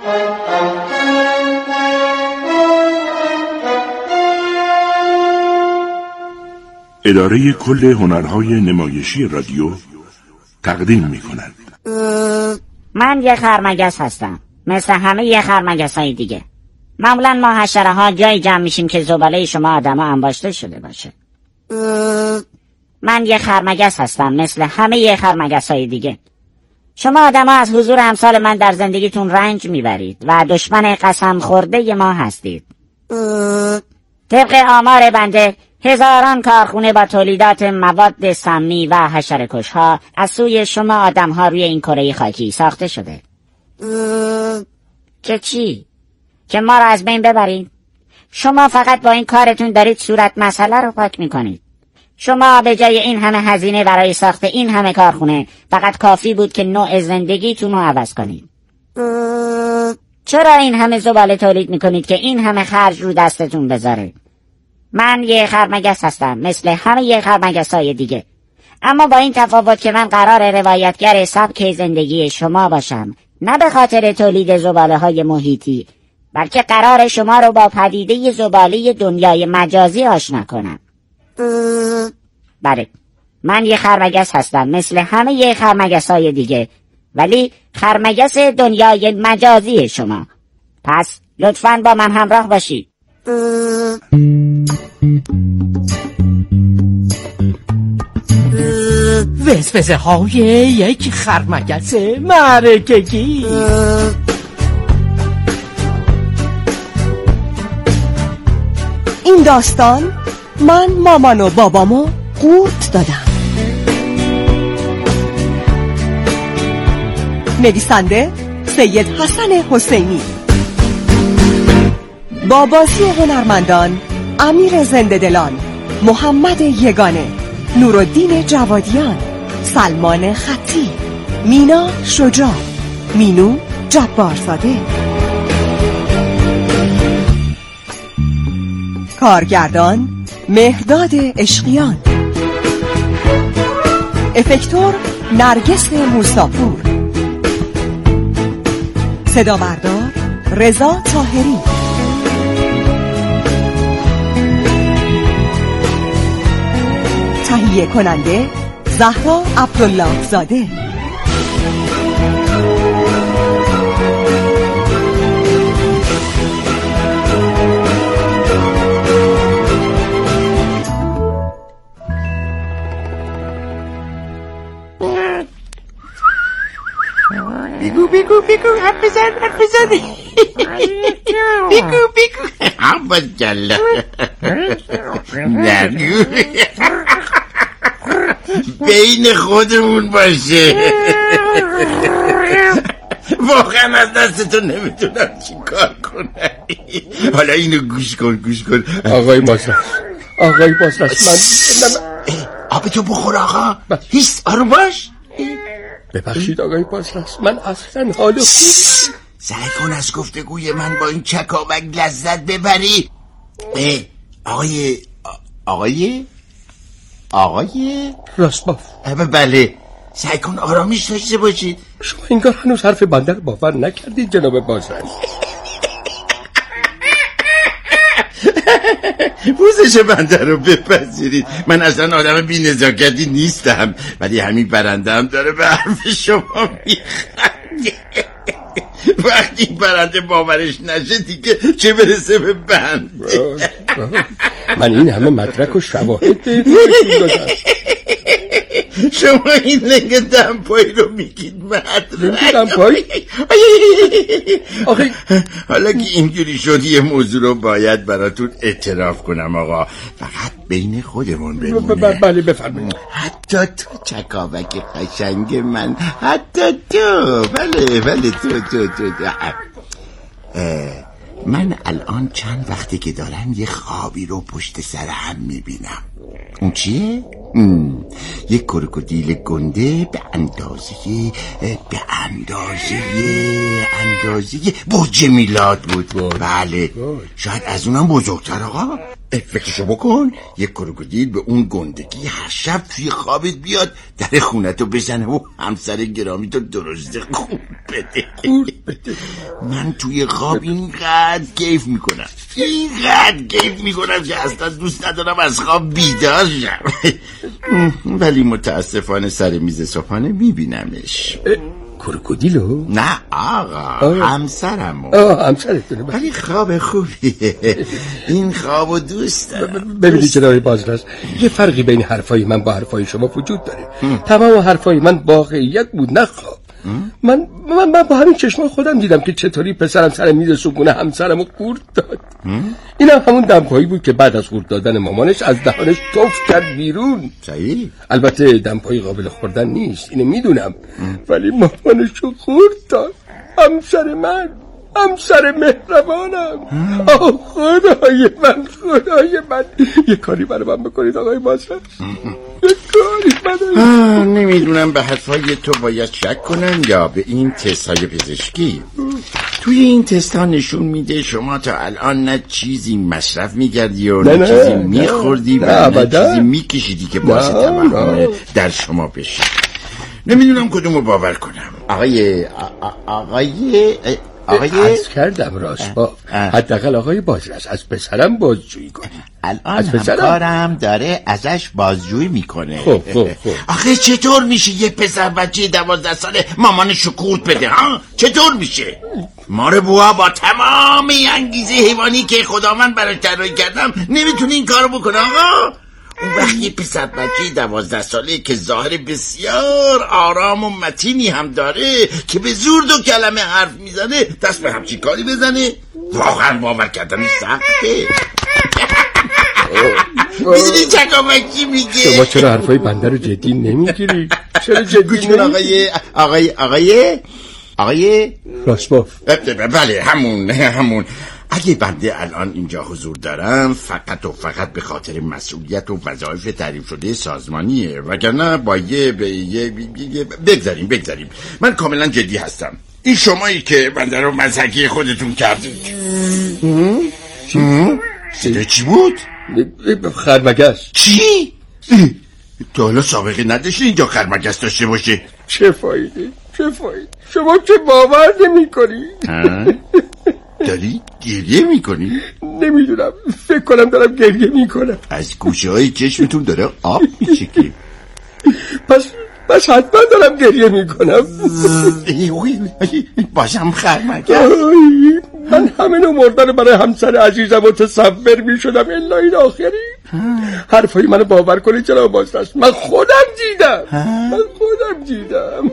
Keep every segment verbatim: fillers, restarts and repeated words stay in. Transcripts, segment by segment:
اداره کل هنرهای نمایشی رادیو تقدیم می کند. من یه خرمگس هستم، مثل همه یه خرمگس های دیگه. معمولا ما حشره ها جایی جمع میشیم که زباله شما آدم ها انباشته شده باشه. من یه خرمگس هستم، مثل همه یه خرمگس های دیگه. شما آدم ها از حضور امثال من در زندگیتون رنج میبرید و دشمن قسم خورده ما هستید. طبق آمار بنده هزاران کارخونه با تولیدات مواد سمی و حشره‌کش ها از سوی شما آدم ها روی این کره خاکی ساخته شده. که چی؟ که ما را از بین ببرید؟ شما فقط با این کارتون دارید صورت مسئله رو پاک میکنید. شما به جای این همه هزینه برای ساخت این همه کارخونه فقط کافی بود که نوع زندگیتون رو عوض کنید. چرا این همه زباله تولید میکنید که این همه خرج رو دستتون بذاره؟ من یه خرمگس هستم، مثل همه یه خرمگس های دیگه، اما با این تفاوت که من قرار روایتگر سبک زندگی شما باشم، نه به خاطر تولید زباله های محیطی، بلکه قرار شما رو با پدیده زباله دنیای مجازی آشنا کنم. بله، من یه خرمگس هستم، مثل همه یه خرمگس های دیگه، ولی خرمگس دنیای مجازی شما. پس لطفاً با من همراه باشید. وسوسه های یک خرمگس مرکگی. این داستان من مامان و بابامو قورت دادم. نویسنده سید حسن حسینی، با بازی هنرمندان امیر زنده‌دلان، محمد یگانه، نورالدین جوادیان، سلمان خطی، مینا شجاع، مینو جبارزاده. کارگردان مهرداد عشقیان، افکتور نرگس موساپور، صدا بردار رضا طاهری، تهیه کننده زهرا عبدالله زاده. بیگو بیگو بیگو حرف بزن حرف بزن بیگو بیگو عبا جله نگو بین خودمون باشه. واقعا از دستتون نمیتونم چی کار کنم. حالا اینو گوش کن گوش کن. آقای باسلاس آقای باسلاس من آب تو بخور آقا. هیست آروم باش. ببخشید آقای باسلاس، من اصلا حال خوب. سعی کن از گفتگوی من با این چکاوک لذت ببری. آقای آقای آقای راسباف. بله، سعی کن آرامیش داشته باشید. شما انگار هنوز حرف بنده رو باور نکردید جناب بازرگان. پوزش بنده رو بپذیرید. من اصلا آدم بی نزاکتی نیستم، ولی همین برنده هم داره به حرف شما میخنده. وقتی برنده باورش نشه دیگه چه برسه به بنده. من این همه مدرک و شواهد دادم. شما این لنگ دمپایی رو میگید مدرک دمپایی؟ آخه حالا که اینجوری شد یه موضوع رو باید براتون اعتراف کنم آقا، فقط بین خودمون بمونه. بله بفرمایید. حتی تو چکاوک قشنگ من، حتی تو. بله بله تو تو تو, تو. من الان چند وقتی که دارم یه خوابی رو پشت سر هم میبینم. اون چیه؟ ام. یک کروکودیل گنده به اندازه به اندازه اندازه برج میلاد بود. بله شاید از اونم بزرگتر آقا. فکرشو بکن یک کروکودیل به اون گندگی هر شب توی خوابت بیاد در خونتو بزنه و همسر گرامی تو درشت خون بده. من توی خواب اینقدر کیف میکنم اینقدر کیف میکنم که اصلا دوست ندارم از خواب بیدار شم. ولی متاسفانه سر میز صبحانه میبینمش. کروکودیلو؟ نه آقا، همسرمو. آه همسرتونه. ولی خواب خوبیه. این خوابو دوست دارم. ببینید جناب بازرس، یه فرقی بین حرفای من با حرفای شما وجود داره. تمام حرفای من واقعیت بود، نه خواب. من من من با همین چشمان خودم دیدم که چطوری پسرم سر میز صبحونه همسرمو قورت داد. اینم همون دمپایی بود که بعد از قورت دادن مامانش از دهانش توف کرد بیرون. صحیح. البته دمپایی قابل خوردن نیست، اینو میدونم، ولی مامانشو قورت داد. همسر من، همسر مهربانم. آه خدای من، خدای من، یه کاری برای من بکنید آقای بازرس، یه کاری برای. نمیدونم به حرفای تو باید شک کنم یا به این تست های پزشکی. توی این تست ها نشون میده شما تا الان نه چیزی مصرف میکردی و نه, نه چیزی میخوردی و نه, نه چیزی میکشیدی که باعث توهم در شما بشه. نمیدونم کدومو باور کنم. آقای آقای آقای عرض کردم راست با حداقل آقای بازرس از پسرم بازجویی کنی. الان همکارم داره ازش بازجویی میکنه. خب خب خب آخه چطور میشه یه پسر بچه دوازده ساله مامانشو قورت بده ها؟ چطور میشه؟ ماره بوا با تمام انگیزه حیوانی که خداوند براش طراحی کردم نمیتونه این کارو بکنه آقا؟ اون وقت یه پسر بچه دوازده ساله که ظاهر بسیار آرام و متینی هم داره که به زور دو کلمه حرف میزنه دست به همچین کاری بزنه؟ واقعا باور کردنی سخته. میدونی چکامکی میگه؟ شما چرا حرفای بنده رو جدی نمیگیری؟ چرا جدی نمیگیری؟ آقای آقای آقای آقای راسباف. بله همون همون اگه بنده الان اینجا حضور دارم فقط و فقط به خاطر مسئولیت و وظایف تعریف شده سازمانیه، وگرنه با یه بگذاریم بگذاریم من کاملا جدی هستم. این شمایی که بنده رو مزحکی خودتون کردید. صدای چی بود؟ خرمگس. چی؟ تو حالا سابقه نداشتی اینجا خرمگس داشته باشه؟ چه فایده؟ چه فایده؟ شما که باور نمی کنی. داری گریه میکنی؟ نمیدونم، فکر کنم دارم گریه میکنم. از گوشه های چشمتون داره آب میچکه. پس پس حتما دارم گریه میکنم. باشم خرمگس. من همه نوع مردن برای همسر عزیزم متصور میشدم الا این آخری. حرفای منو باور کنید جناب بازرس، من خودم دیدم. من خودم دیدم.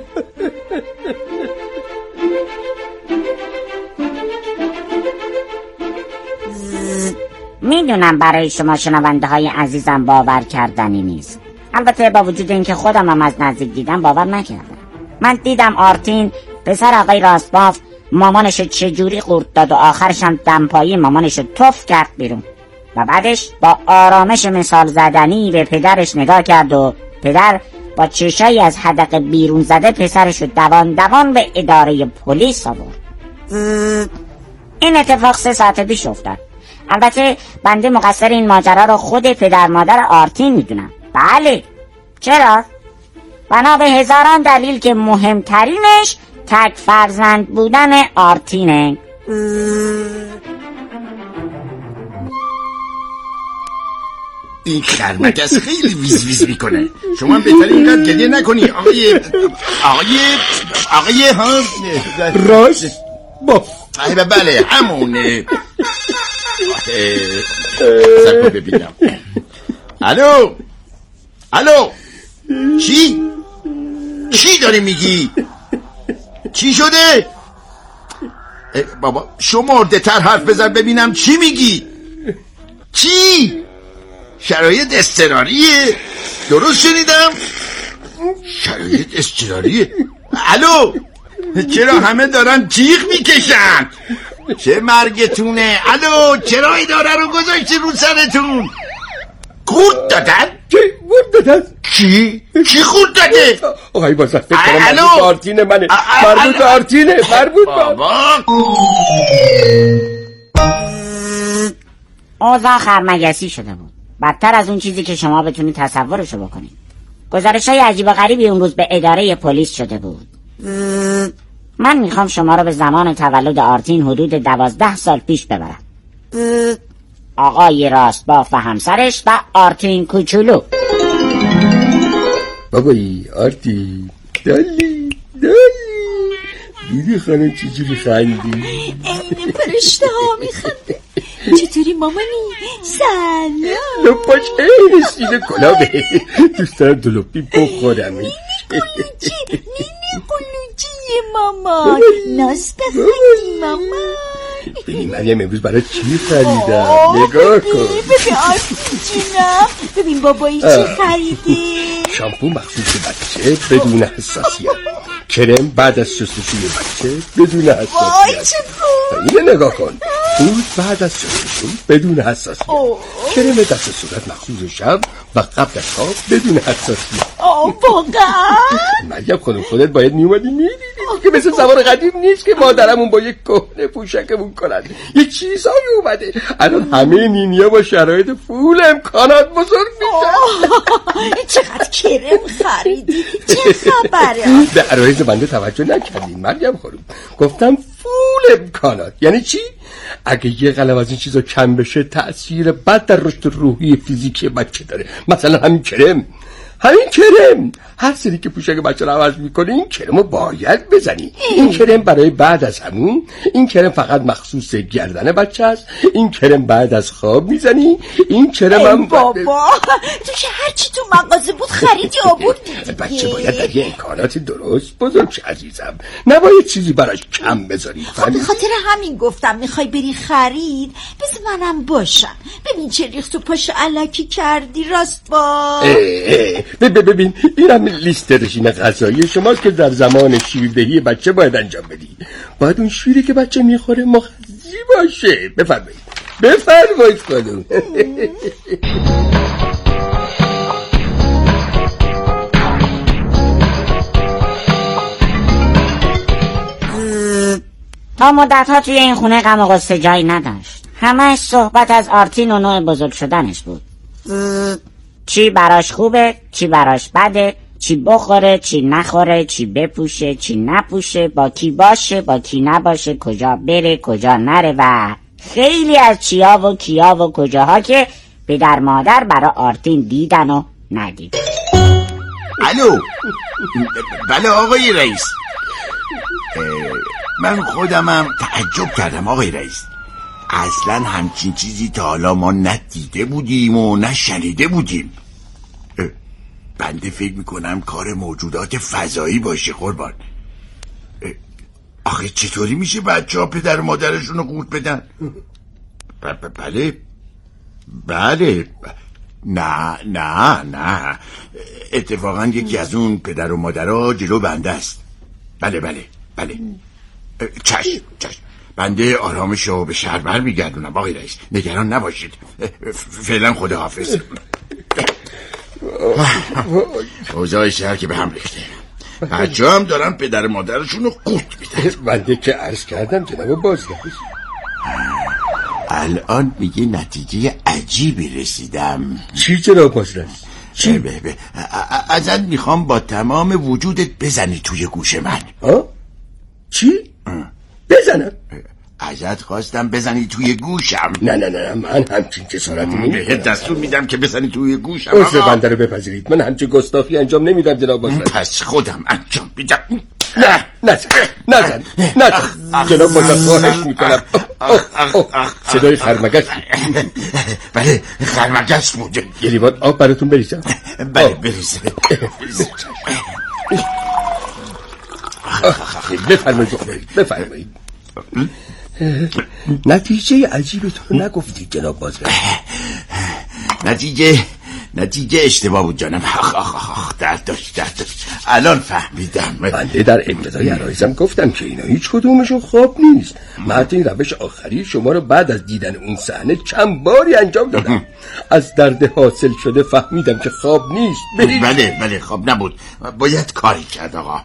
میدونم برای شما شنونده های عزیزم باور کردنی نیست، البته با وجود اینکه خودم هم از نزدیک دیدم باور نکردم. من دیدم آرتین پسر آقای راسباف مامانشو چجوری قورت داد و آخرش هم دمپایی مامانشو تف کرد بیرون و بعدش با آرامش مثال زدنی به پدرش نگاه کرد و پدر با چشایی از حدقه بیرون زده پسرشو دوان دوان به اداره پلیس آورد. این اتفاق سه ساعت پیش افتاد. البته بنده مقصر این ماجرا رو خود پدر مادر آرتین میدونم. بله. چرا؟ بنا به هزاران دلیل که مهمترینش تک فرزند بودن آرتینه. این خرمگس خیلی ویز ویز میکنه. شما بهتره اینقدر گریه نکنی آقای آقای آقای ها راست با بله همونه. سرکو ببینم. الو الو چی؟ چی داری میگی؟ چی شده؟ بابا شمرده تر حرف بزن ببینم چی میگی؟ چی؟ شرایط اضطراریه؟ درست شنیدم؟ شرایط اضطراریه؟ الو چرا همه دارن جیغ میکشن؟ چه مرگتونه؟ الو چرا اداره رو گذاشتی رو سرتون؟ قورت دادن؟ چی؟ قورت دادن؟ کی؟ کی قورت داده؟ آقای بازرس فکر کنم مربوط آرتینه منه. مربوط آرتینه. مربوط بابا اوضاع خرمگسی شده بود، بدتر از اون چیزی که شما بتونید تصورشو بکنید. گزارش‌های عجیب و غریبی اون روز به اداره پلیس شده بود. من میخوام شما رو به زمان تولد آرتین حدود دوازده سال پیش ببرم. آقای راستباف و همسرش و آرتین کوچولو. بابایی آرتین، دالی دالی، دیدی خانم چجوری خندی؟ این فرشته ها میخنده. چطوری مامانی؟ سلام. لپاش این سینه کلابه، دوست دارم دلوپی بخورم. نینی قلوچی، نینی قلوچی مامان، ناز بخوری مامان. ببین مریم امروز برای چی خریدم، نگاه کن. ببین آرتین جونم، ببین بابایی چی خریده. شامپو مخصوص بچه بدون حساسیت، کرم بعد از شستشوی بچه بدون حساسیت. وای چه خوب. اینه نگاه کن، بود بعد از شستشوی بدون حساسیت، کرم دست صورت مخصوص شب و قبل از خواب بدون حساسیت. آه واقعا؟ مریم خانم خودت باید میومدی میدیدی که مثل زمان قدیم نیست که مادرمون با یک کهنه پوشکمون کنن، یه چیزایی اومده. الان همه نینیا با شرایط فول امکانات بزرگ میشن. چقدر کرم خریدی، چه خبره؟ به عرایز بنده توجه نکردین مریم خانم، گفتم فول امکانات. یعنی چی؟ اگه یه قلم از این چیزا کم بشه تأثیر بد در رشد روحی فیزیکی بچه داره. مثلا همین کرم، همین کرم هر سری که پوشک بچه رو عوض میکنه این کرم رو باید بزنی. این کرم برای بعد از همون، این کرم فقط مخصوص گردن بچه است، این کرم بعد از خواب میزنی، این کرم هم بابا تو که هرچی تو مغازه بود خریدی آوردی. بچه باید در یه امکانات درست بزرگ شه عزیزم، نباید چیزی براش کم بذاری. خب به خاطر همین گفتم میخوای بری خرید بذار منم باشم. ببین چه ریخت و پاشو الکی کردی راست با. ببین این هم لیست رژیم غذایی شماست که در زمان شیردهی بچه باید انجام بدی. باید اون شیری که بچه میخوره مغذی باشه. بفرمایید بفرمایید خانم. تا مدت ها توی این خونه غم و غصه جایی نداشت. همش صحبت از آرتین و نوع بزرگ شدنش بود. چی براش خوبه، چی براش بده، چی بخوره، چی نخوره، چی بپوشه، چی نپوشه، با کی باشه، با کی نباشه، کجا بره، کجا نره و خیلی از چیا و کیا و کجاها که پدر مادر برای آرتین دیدن و ندیدن. الو، بله آقای رئیس. من خودمم تعجب کردم آقای رئیس، اصلا همچین چیزی تا حالا ما ندیده بودیم و نشنیده بودیم. بنده فکر میکنم کار موجودات فضایی باشه قربان. آخه چطوری میشه بچه ها پدر و مادرشون رو قورت بدن؟ بله بله نه نه نه اتفاقا یکی از اون پدر و مادرها جلو بنده است. بله بله بله چشم چشم، بنده آرامشو به شهر بر میگردونم آقای رئیس، نگران نباشید. فعلا خداحافظ. اوضاع شهر که به هم ریخته، بچه هم دارن پدر مادرشون رو قورت میدن. بنده که عرض کردم جناب بازگشت. الان میگه نتیجه عجیبی رسیدم. چی جناب بازگشت؟ چی؟ ازت میخوام با تمام وجودت بزنی توی گوش من. ها؟ چی؟ بزنم؟ ازت خواستم بزنی توی گوشم. نه نه نه من همچین جسارتی نمی‌کنم. بهت دستور میدم که بزنی توی گوشم. عذر بنده رو بپذیرید، من همچین گستاخی انجام نمیدم جناب بازرگان. پس خودم انجام میدم. نه نزن نزن نزن جناب بازرگان، خواهش میکنم. صدای خرمگس. بله خرمگس بوده. یه لیوان آب براتون بریزم؟ بله بریزم. بفرمایید بفرمایید. نتیجه عجیبتون رو نگفتید جناب بازرگان. نتیجه نتیجه اشتباه بود جانم. آخ آخ آخ درد داشت درد داشت. الان فهمیدم. بنده در ابتدای عرایزم گفتم که اینا هیچ کدومشون خواب نیست. من حتی این روش آخری شما رو بعد از دیدن اون صحنه چند باری انجام دادم. از درد حاصل شده فهمیدم که خواب نیست. برید. بله بله خواب نبود، باید کاری کرد آقا.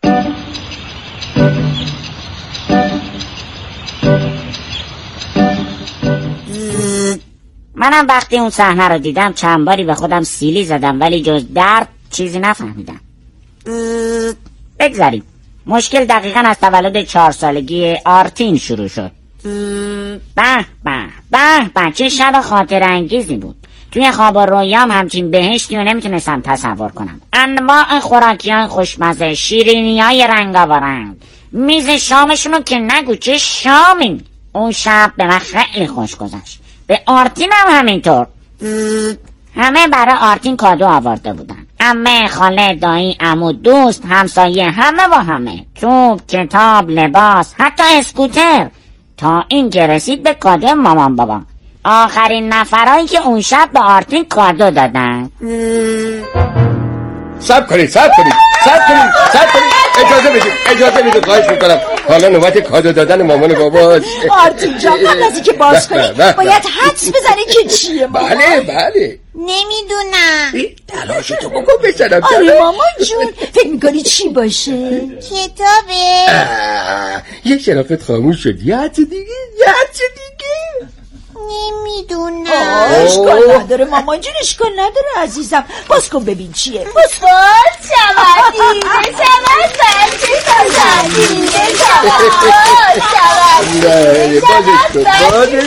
منم وقتی اون صحنه رو دیدم چند باری به خودم سیلی زدم، ولی جز درد چیزی نفهمیدم. بگذاریم. مشکل دقیقاً از تولد چهار سالگی آرتین شروع شد. به به به به چه شب خاطر انگیزی بود. توی خواب و رویام همچین بهشتی رو نمیتونستم تصور کنم. انواع خوراکی های خوشمزه، شیرینی های رنگاورنگ، میز شامشونو که نگو چه شامی. اون شب به من خیلی خوش گذشت، به آرتین هم همینطور. همه برای آرتین کادو آورده بودن. عمه، خاله، دایی، عمو، دوست، همسایه، همه با همه. توپ، کتاب، لباس، حتی اسکوتر، تا این که رسید به کادو مامان بابا. آخرین نفرایی که اون شب به آرتین کادو دادن. صبر کنید صبر کنید صبر کنید صبر کنید اجازه بدید اجازه بدید خواهش میکنم. حالا نوبت کادو دادن مامان باباست. آرتین جان قبل از اینکه باز کنی باید حدس بزنی که چیه مامان. بله بله نمیدونم. تلاشتو بکن بزنم. آره مامان جون فکر میکنی چی باشه؟ کتابه. یه شرافت خاموش شد. یه حدس دیگه یه حدس دیگه نمیدونم. اشکال نداره مامان جون، اشکال نداره عزیزم. باز کن ببین چیه. باز باز شما دیده شما سرچه شما دیده شما نه بازش کن بازش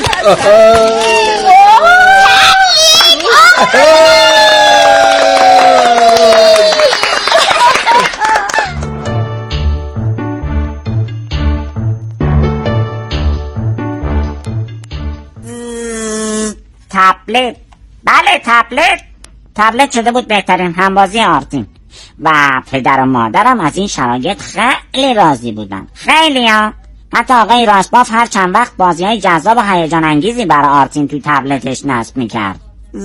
تبلت. بله تبلت. تبلت شده بود بهترین همبازی آرتین و پدر و مادرم از این شرایط خیلی راضی بودن. خیلی ها. حتی آقای راسباف هر چند وقت بازی های جذاب و هیجان انگیزی برای آرتین توی تبلتش نصب میکرد.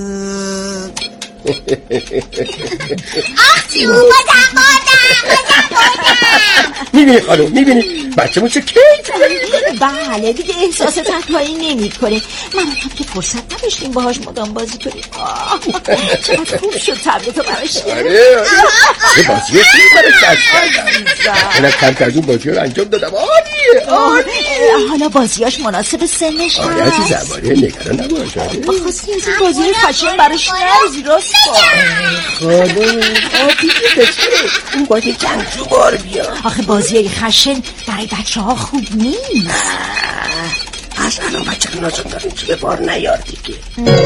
آخ جون بازم بازم بازم بازم. میبینی خانم میبینی بچه موچه کیک. بله دیگه احساس تنهایی نمی کنه. من هم که فرصت نداشتیم باهاش مدام بازی کنیم. چقدر خوب شد تبلتو براش. آره یه بازی خوبی براش دست کردم. من کم که از اون بازی رو انجام دادم. عالیه عالیه. حالا بازیاش مناسب سنش هست. آره عزیزم آره نگران نباش. خواستی از این بازی خشن براش نرزی راست کن. خانم آبیدی بچه این بازی جنگجو بار بیا. آخه بازی خشن برای بچه ها خوب نیست. از الان بچه ها نازم داریم چه بار نیار دیگه.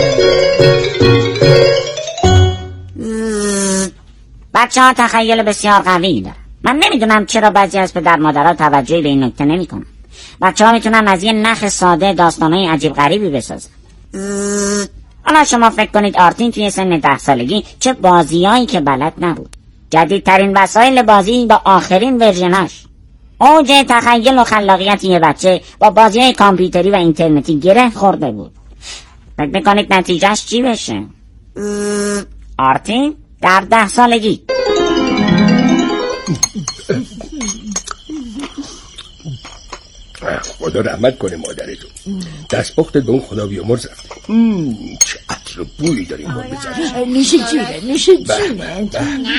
بچه ها تخیل بسیار قوی دارن. من نمیدونم چرا بعضی از پدر مادرها توجهی به این نکته نمی کنن. بچه ها میتونن از یه نخ ساده داستانهای عجیب غریبی بسازن. حالا شما فکر کنید آرتین توی سن ده سالگی چه بازیایی که بلد نبود. جدیدترین وسایل بازی با آخرین ورژناش. اوج تخیل و خلاقیت یه بچه با بازی‌های کامپیوتری و اینترنتی گره خورده بود. فکر میکنید نتیجهش چی بشه؟ آرتین در ده سالگی. خدا رحمت کنه مادرتون. دستپختت به اون خدا بیامرز رفته. چه عطر و بویی داریم بار بزنش. میشه جونه میشه جونه.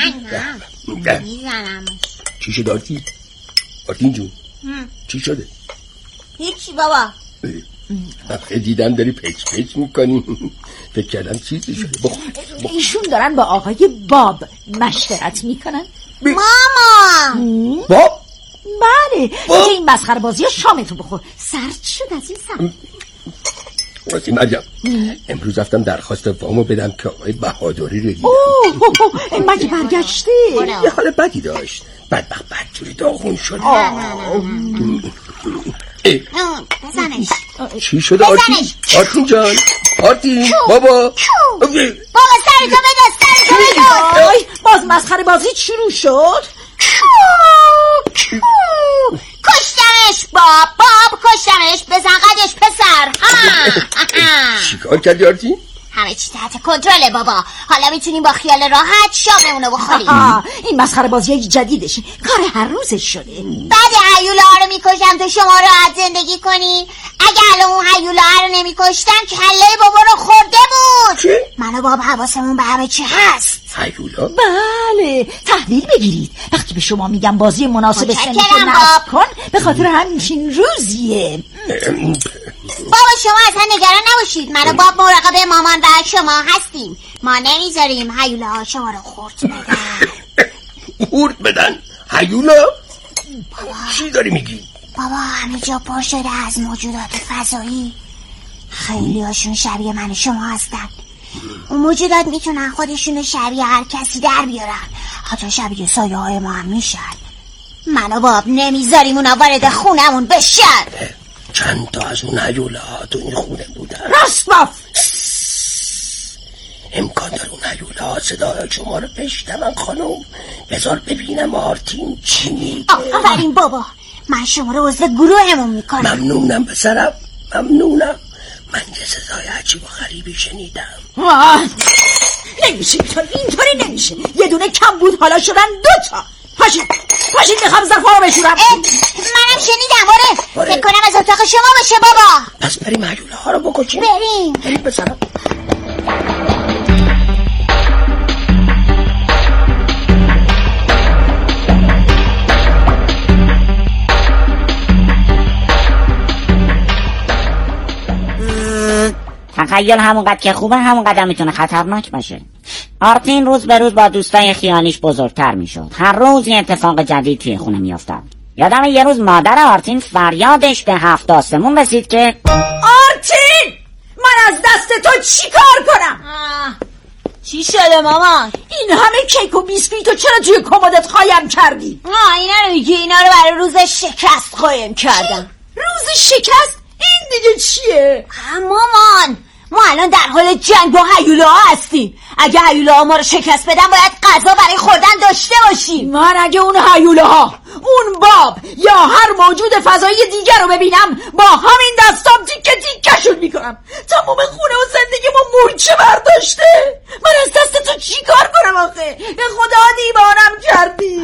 چی شد آرتین؟ آرتین جون چی شده؟ هیچی بابا. خیلی دیدم داری پچ پچ میکنی. فکر کردم چیزی شده. بخور ایشون دارن با آقای باب مشورت میکنن. ماما باب؟ بله دیگه این مسخره بازی ها شامتو بخور. سرد شد عزیزم. راستی مریم امروز رفتم درخواست وامو بدم که آقای بهادری رو دیدم. اوه مگه برگشته؟ یه حال بدی داشت. بدبخت بدجوری داغون شد. بزنش. چی شده آرتین؟ آرتین جان آرتین بابا بابا سرتو بدا سرتو بدا. باز مسخره بازی شروع شد. کشتمش باب باب کشتمش. بزن قدش پسر. چیکار کردی آرتین؟ همه چی تحت کنترله بابا. حالا میتونیم با خیال راحت شاممونو بخوریم. این مسخره بازی جدیدشه. کار هر روزش شده. بعد هیوله ها رو میکشن تا شما راحت زندگی کنین. اگه الان اون هیوله ها رو نمیکشتن کله بابا رو خورده بود. من و باب حواسمون به همه چی هست. هیولا؟ بله، تحویل بگیرید. وقتی به شما میگم بازی مناسب سنتو نصب کن، به خاطر همین روزیه. بابا شما اصلا نگران نباشید، من و باب مراقب مامان و شما هستیم. ما نمیذاریم هیولا ها شما رو خورد بدن. خورد بدن؟ هیولا؟ چی داری میگی؟ بابا همه جا پر شده از موجودات فضایی. خیلی هاشون شبیه من و شما هستن. اون موجودات میتونن خودشونو شبیه هر کسی در بیارن، حتی شبیه سایه های ما هم میشن. من و باب نمیذاریم اونا وارد خونمون بشن. چند تا از اون هیولا ها تو این خونه بودن؟ راست باف. امکان داره اون هیولا ها صدای شما رو بشنون خانم. بذار ببینم آرتین چی میگه. آفرین بابا، من شما رو عضو گروهمون میکنم. ممنونم پسرم، ممنونم. من یه صدای عجیب و غریبی شنیدم. نمیشه اینطوری، اینطوری نمیشه. یه دونه کم بود حالا شدن دوتا. پاشید پاشید میخوام زفا بشورم. منم شنیدم. آره فکر کنم از اتاق شما باشه بابا. پس بریم هیولا ها رو بکشیم. بریم بریم پسرم. تخیل همونقدر که خوبه همونقدر میتونه خطرناک باشه. آرتین روز به روز با دوستای خیالیش بزرگتر میشد. هر روز یه اتفاق جدید توی خونه میافتاد. یادم یه روز مادر آرتین فریادش به هفت آسمون رسید که آرتین، من از دست تو چی کار کنم؟ چی شده مامان؟ این همه کیک و بیسکویتو چرا توی کمدت قایم کردی؟ آه اینا رو میگی؟ اینا رو برای روز شکست قایم کردم. روز شکست؟ این دیگه چیه؟ مامان ما الان در حال جنگ با هیولاها هستیم. اگه هیولاها ما رو شکست بدن باید غذا برای خوردن داشته باشیم. من اگه اون هیولاها، اون باب یا هر موجود فضایی دیگر رو ببینم با همین دستام تیکه تیکشون میکنم. تمام خونه و زندگی ما مورچه برداشته. من از دست تو چی کار کنم آخه؟ به خدا دیوانم کردی.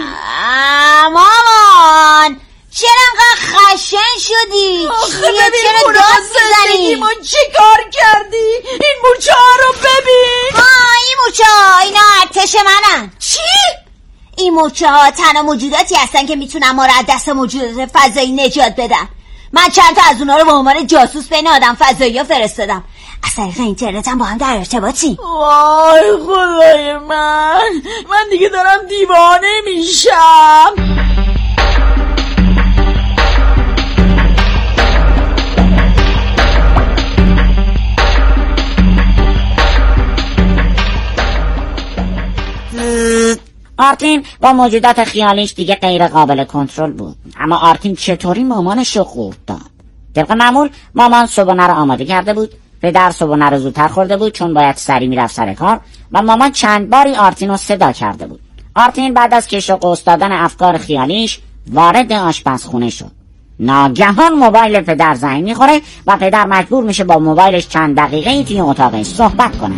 مامان چرا انقدر خشن شدی؟ آخه چرا ببین داد میزنی؟ ما چی کار کردی؟ این مورچه ها رو ببین. آه این مورچه ها اینا ارتش منن. چی؟ این مورچه ها تنها موجوداتی هستن که میتونن ما رو از دست موجودات فضایی نجات بدن. من چند تا از اونا رو به عنوان جاسوس بین آدم فضایی ها فرستادم. از طریق اینترنت هم با هم در ارتباطی. وای خدای من، من دیگه دارم دیوانه میشم. آرتین با موجودات خیالیش دیگه غیر قابل کنترل بود. اما آرتین چطوری مامانش رو خورد داد؟ طبق معمول مامان صبحونه رو آماده کرده بود. پدر صبحونه رو زودتر خورده بود چون باید سری میرفت سر کار و مامان چند باری آرتین رو صدا کرده بود. آرتین بعد از کش و قوس دادن افکار خیالیش وارد آشپزخونه شد. ناگهان موبایل پدر زنگ میخوره و پدر مجبور میشه با موبایلش چند دقیقه توی اتاقش صحبت کنه.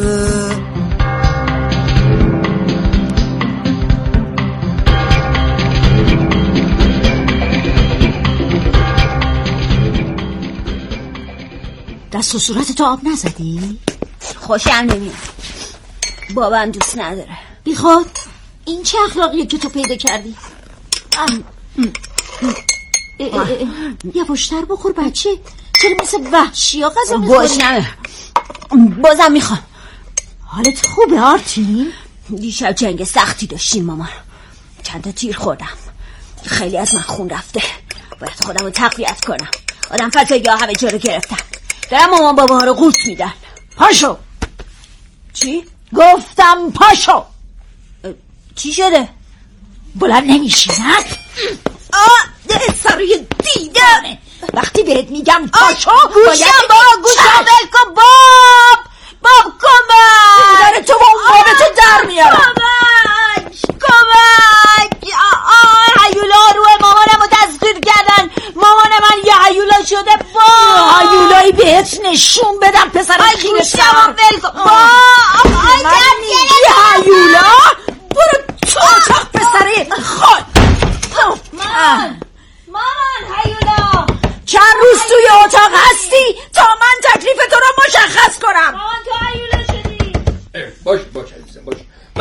دست و صورت تو آب نزدی؟ خوشم نمیاد. بابام دوست نداره. بی خود این چه اخلاقیه که تو پیدا کردی؟ ام. ام. ام. یواشتر بخور بچه، چرا مثل وحشی ها غذا میخوری؟ گوشمه، بازم میخوام. حالت خوبه آرتین؟ دیشب جنگ سختی داشتیم مامان، چند تا تیر خوردم، خیلی از من خون رفته، باید خودم رو تقویت کنم. آدم فضایی ها همه جا رو گرفتن، دارم مامان بابا ها رو قورت میدن. پاشو. چی؟ گفتم پاشو. چی شده؟ بلند نمیشی نه؟ آه سروی دیدم. وقتی بهت میگم پاشو گوشم بابا، گوشم بلکن باب باب کمک. داره تو با اون باب تو در میارم. کمک کمک. آه هیولا روی مامانم رو دستگیر کردن. مامان من یه هیولا شده. با هیولایی بهت نشون بدم پسرم. گوشم بلکن باب. یه هیولا برو تو اتاق پسره خود. مامان مامان هیولا چند روز توی اتاق هستی تا من تکلیف تو رو مشخص کنم. مامان تو هیولا شدی. باش باش عزیزم باش.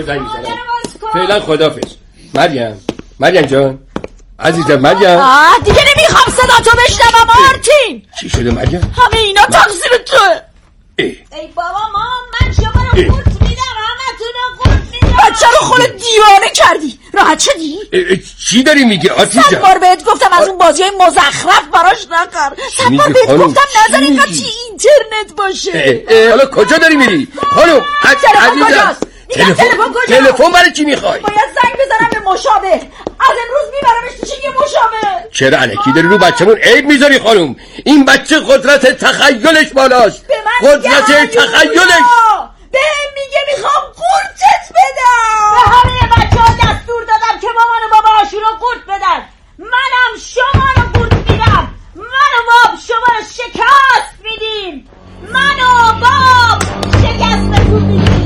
زنگ میزنم. فعلا خدافظ. مریم مریم جان عزیزم. مریم آه دیگه نمیخوام صدا تو بشنوم آرتین. چی شده مریم؟ همه اینا تقصیر توه. ای ای بابا ما من شما رو قورت میدم، همتون رو قورت میدم. بچه رو خود دیوانه کردی. راحت شدی؟ چی داری میگی آرتین جان؟ صد بار بهت گفتم از اون بازی مزخرف براش نکن. صد بار بهت گفتم نظر اینقدر چی اینترنت باشه. حالا کجا داری میری؟ خانم تلفن کجاست؟ تلفن کجاست؟ تلفن برای چی میخوای؟ باید زنگ بزنم به مشابه. از امروز میبرمش پیش یه مشابه. چرا الکی داری رو بچه‌مون عیب میذاری خانم؟ این بچه قدرت تخیلش بالاست. قدرت تخیلش. بهم میگه میخوام قورتت بدم. به همه بچه ها دستور دادم که مامان و باباشون رو قورت بدن. منم شما رو قورت میدم. من و باب شما رو شکست میدیم. من و باب شکستتون میدیم.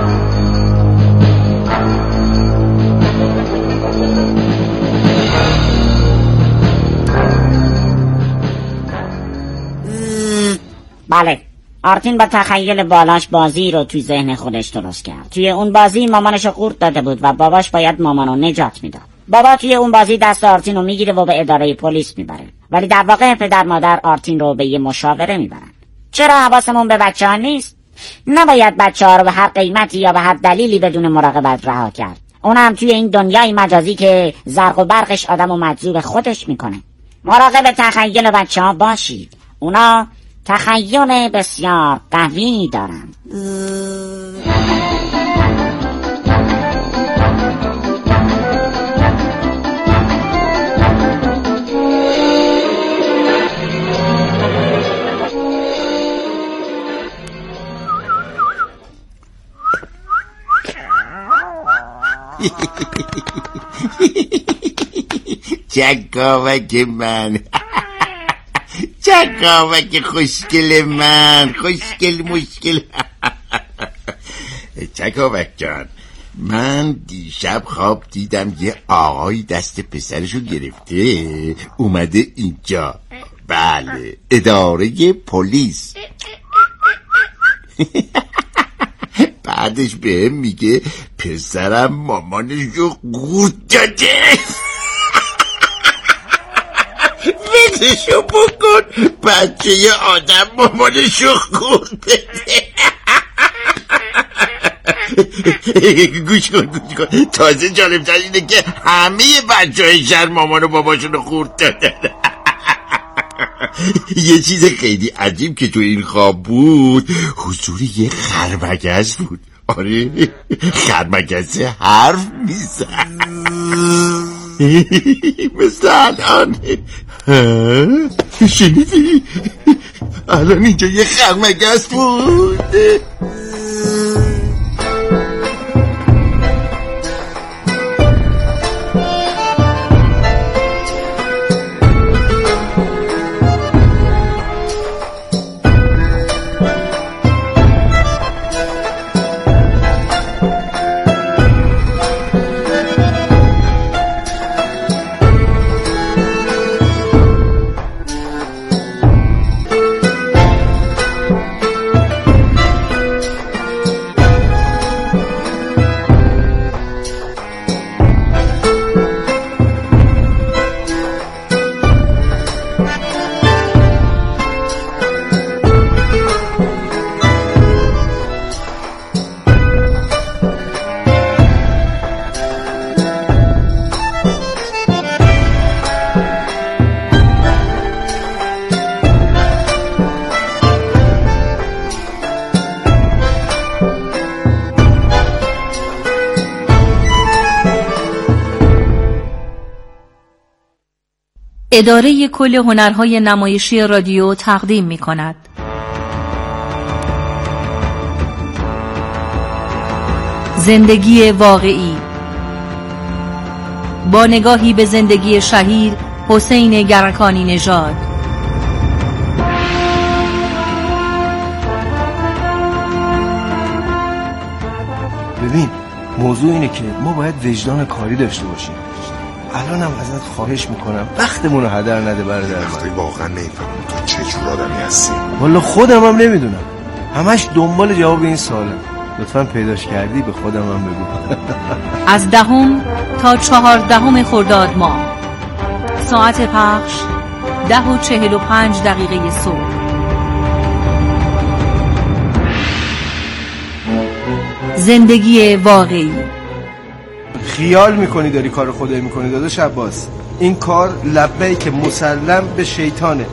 بله، آرتین با تخیل بالاش بازی رو توی ذهن خودش درست کرد. توی اون بازی مامانش رو قورت داده بود و باباش باید مامانو نجات میداد. بابا توی اون بازی دست آرتین رو میگیره و به اداره پلیس میبره، ولی در واقع پدر مادر آرتین رو به یه مشاوره میبرن. چرا حواسمون به بچه ها نیست؟ نباید بچه ها رو به هر قیمتی یا به هر دلیلی بدون مراقبت رها کرد، اونم توی این دنیای مجازی که زرق و برقش آدمو مجذوب خودش میکنه. مراقب تخیل بچه ها باشید، اونا تخیل بسیار قوی دارن. چکاوک من چکاوک خوشگل من، خوشگل مشکل. چکاوک جان، من دیشب خواب دیدم یه آقای دست پسرشو گرفته اومده اینجا. بله، اداره پلیس. بعدش بهم میگه پسرم مامانشو قورت داده. بدشو بکن، بچه ی آدم مامانشو قورت بده. گوش کن گوش کن، تازه جالبتر اینه که همه بچه های شهر مامان و باباشون رو قورت دادن. یه چیز خیلی عجیب که تو این خواب بود حضور یه خرمگس بود. آره، خرمگس حرف میزد مثل الان. شنیدی؟ الان اینجا یه خرمگس بود. اداره کل هنرهای نمایشی رادیو تقدیم می کند. زندگی واقعی با نگاهی به زندگی شهیر حسین گرکانی نژاد. ببین، موضوع اینه که ما باید وجدان کاری داشته باشیم. الانم ازت خواهش میکنم وقتمون رو هدر نده برادر من. واقعا نمیفهمم تو چه جور آدمی هستی. والا خودم هم نمیدونم، همش دنبال جواب این سوالم. لطفا پیداش کردی به خودم هم بگو. از دهم تا چهاردهم خرداد ماه، ساعت پخش ده و چهل و پنج دقیقه صبح. زندگی واقعی. خیال میکنی داری کار خدایی میکنی داداش عباس؟ این کار لبیک مسلم به شیطانه.